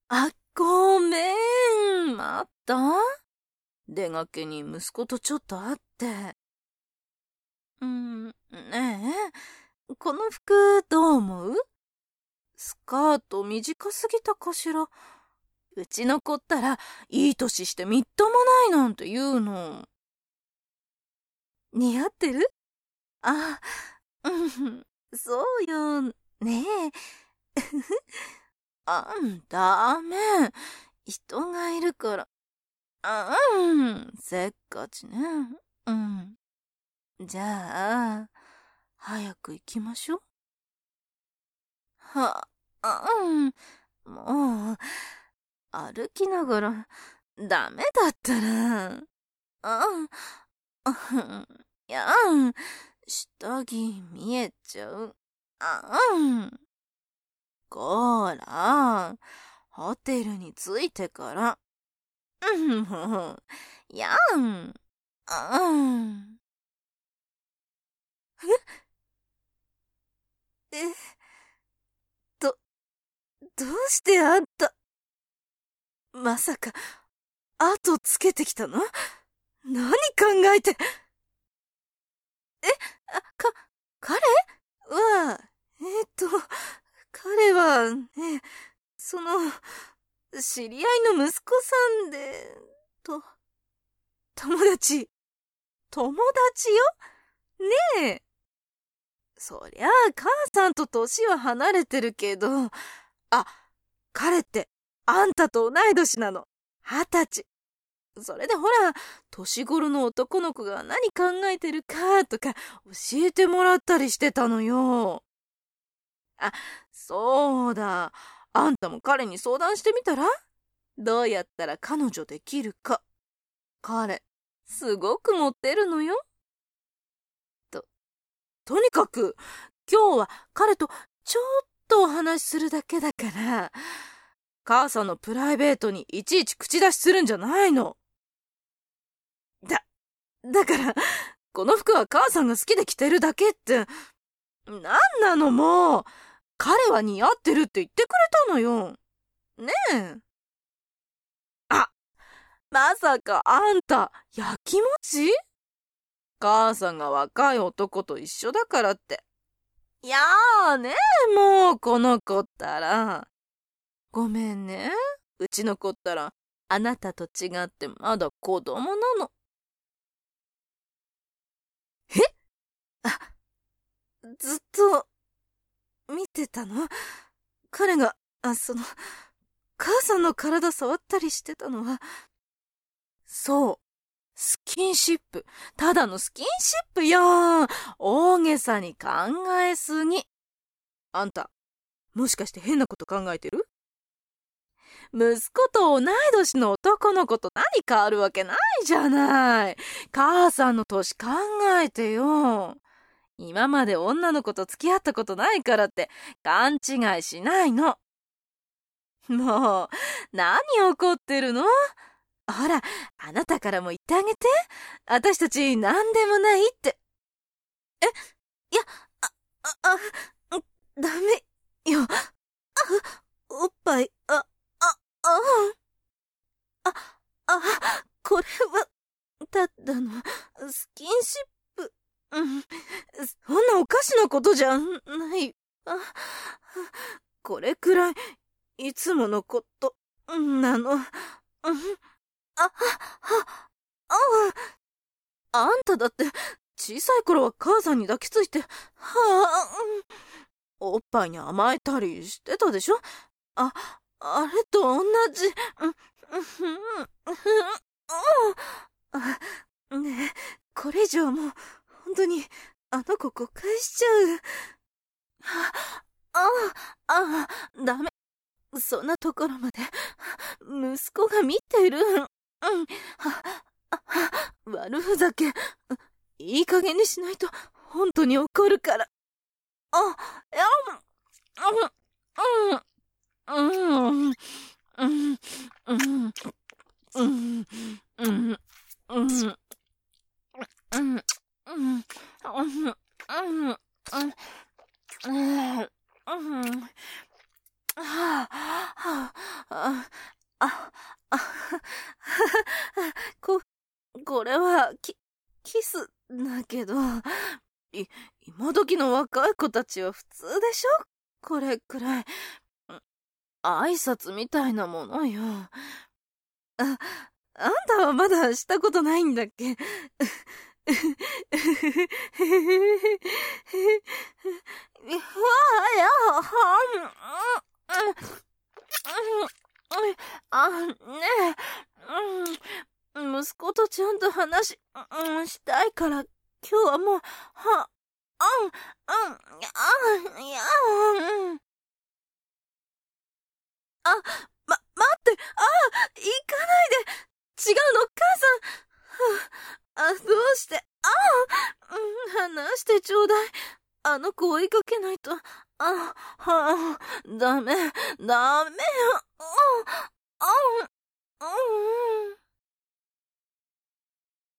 ごめん。待った？出がけに息子とちょっと会って。ねえ、この服どう思う？スカート短すぎたかしら。うちの子ったらいい年してみっともないなんて言うの。似合ってる？あ、そうよ。ねえ。ダメ。人がいるから。せっかちね。じゃあ、早く行きましょう。もう、歩きながら、ダメだったら。いや、下着見えちゃう。こら、ホテルに着いてから。もう、え、ど、どうしてあんた、まさか、後つけてきたの？何考えて。彼は、彼はね、その、知り合いの息子さんで、友達よ。ねえ。そりゃあ、母さんと年は離れてるけど、彼って、あんたと同い年なの。20歳。それでほら、年頃の男の子が何考えてるかとか教えてもらったりしてたのよ。そうだ。あんたも彼に相談してみたら？どうやったら彼女できるか。彼、すごくモテるのよ。とにかく、今日は彼とちょっとお話しするだけだから、母さんのプライベートにいちいち口出しするんじゃないの。だから、この服は母さんが好きで着てるだけって、なんなのもう。彼は似合ってるって言ってくれたのよ。ねえ。まさかあんた、やきもち？母さんが若い男と一緒だからって。いやねえ、もう、この子ったら。ごめんね。うちの子ったら、あなたと違ってまだ子供なの。え？ずっと、見てたの？彼が、母さんの体触ったりしてたのは、そう、スキンシップ。ただのスキンシップよ。大げさに考えすぎ。あんた、もしかして変なこと考えてる？息子と同い年の男の子と何変わるわけないじゃない。母さんの年考えてよ。今まで女の子と付き合ったことないからって勘違いしないの。もう、何怒ってるの？ほら、あなたからも言ってあげて。私たち何でもないって。いや、あ、ダメよ。おっぱい、これは、ただの、スキンシップ。そんなおかしなことじゃない。これくらい、いつものこと、なの。あ、あんただって、小さい頃は母さんに抱きついて、おっぱいに甘えたりしてたでしょ？あれと同じ。ねえ、これ以上もう、本当に、あの子誤解しちゃう。ダメ。そんなところまで、息子が見てる。悪ふざけ。いい加減にしないと、本当に怒るから。 若い子たちは普通でしょ？これくらい。挨拶みたいなものよ。あんたはまだしたことないんだっけ？ねえ、息子とちゃんと話したいから、今日はもう、待って、行かないで、違うの、母さん。どうして、話してちょうだい。あの子追いかけないと、ダメよ、